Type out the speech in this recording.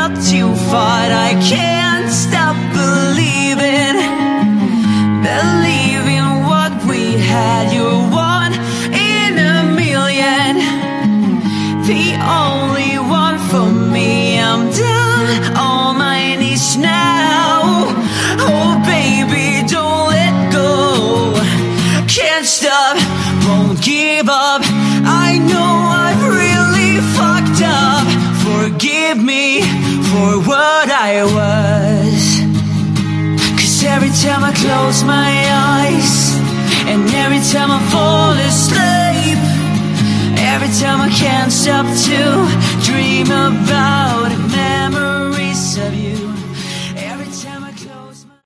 loved you, fought, I can't stop believing what we had. You're one in a million, the only one for me. I'm down on my knees now. Oh baby, don't let go. Can't stop, won't give up. I know I've really fucked up. Forgive me for what I was. 'Cause every time I close my eyes, and every time I fall asleep, every time I can't stop to dream about